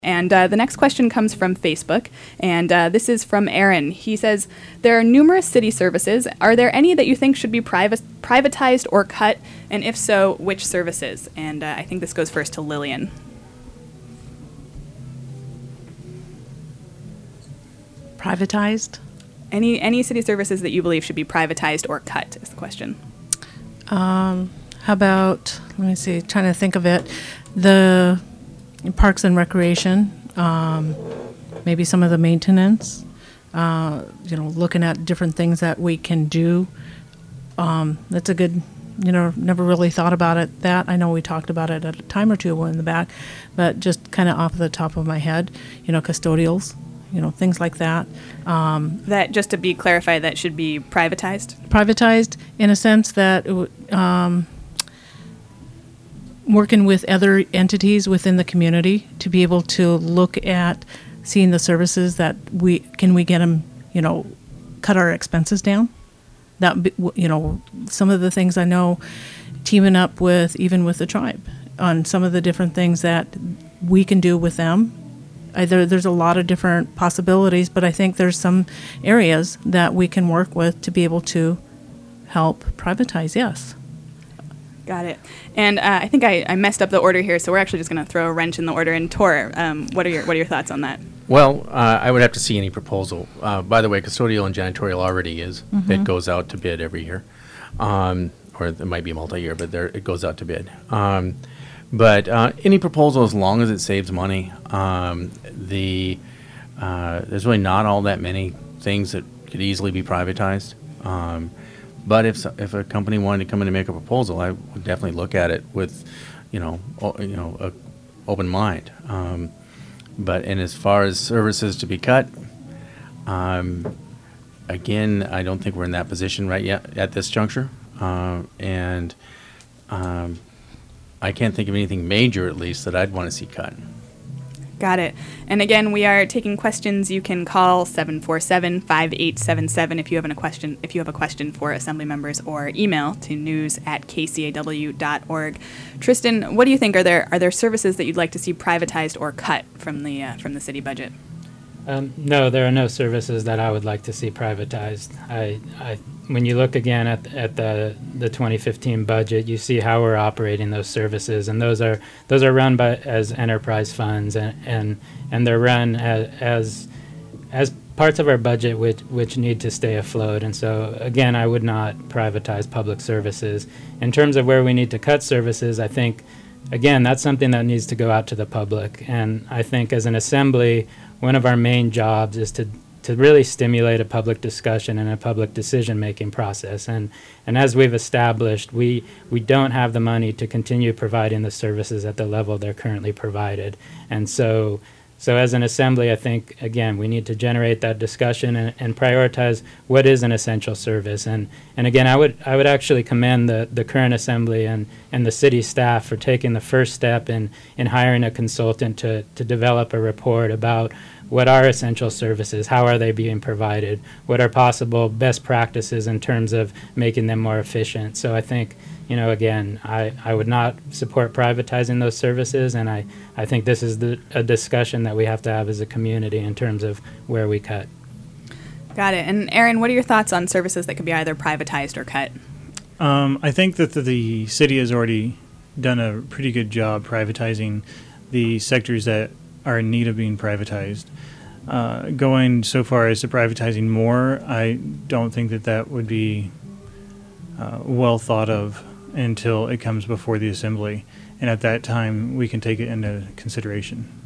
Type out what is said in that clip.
And the next question comes from Facebook, and this is from Aaron. He says, there are numerous city services. Are there any that you think should be privatized or cut? And if so, which services? And I think this goes first to Lillian. Privatized? Any city services that you believe should be privatized or cut is the question. How about, let me see, trying to think of it, the Parks and Recreation, maybe some of the maintenance, looking at different things that we can do. That's a good, never really thought about it. That, I know we talked about it at a time or two in the back, but just kind of off the top of my head, custodials, things like that. That, just to be clarified, that should be privatized? Privatized in a sense that working with other entities within the community to be able to look at seeing the services that we get them, cut our expenses down. That, some of the things I know, teaming up with, even with the tribe, on some of the different things that we can do with them. There's a lot of different possibilities, but I think there's some areas that we can work with to be able to help privatize, yes. Got it. And I think I messed up the order here, so we're actually just going to throw a wrench in the order. And Tor, what are your thoughts on that? Well, I would have to see any proposal. By the way, custodial and janitorial already is. Mm-hmm. It goes out to bid every year. Or it might be multi-year, but it goes out to bid. But any proposal, as long as it saves money, there's really not all that many things that could easily be privatized. But if a company wanted to come in and make a proposal, I would definitely look at it with, a open mind. But as far as services to be cut, again, I don't think we're in that position right yet at this juncture, and I can't think of anything major, at least, that I'd want to see cut. Got it. And again, we are taking questions. You can call 747-5877 if you have a question for Assembly members, or email to news@kcaw.org. Tristan, what do you think? Are there services that you'd like to see privatized or cut from the city budget? No, there are no services that I would like to see privatized. When you look again at the 2015 budget, you see how we're operating those services, and those are run as enterprise funds, and they're run as parts of our budget which need to stay afloat. And so again, I would not privatize public services. In terms of where we need to cut services, I think again that's something that needs to go out to the public. And I think as an assembly, one of our main jobs is to really stimulate a public discussion and a public decision-making process. And as we've established, we don't have the money to continue providing the services at the level they're currently provided. And so as an assembly, I think, again, we need to generate that discussion and prioritize what is an essential service. And again, I would actually commend the current assembly and the city staff for taking the first step in hiring a consultant to develop a report about what are essential services, how are they being provided, what are possible best practices in terms of making them more efficient. So I think, again, I would not support privatizing those services, and I think this is a discussion that we have to have as a community in terms of where we cut. Got it. And Aaron, what are your thoughts on services that could be either privatized or cut? I think that the city has already done a pretty good job privatizing the sectors that are in need of being privatized. Going so far as to privatizing more, I don't think that would be well thought of until it comes before the assembly. And at that time, we can take it into consideration.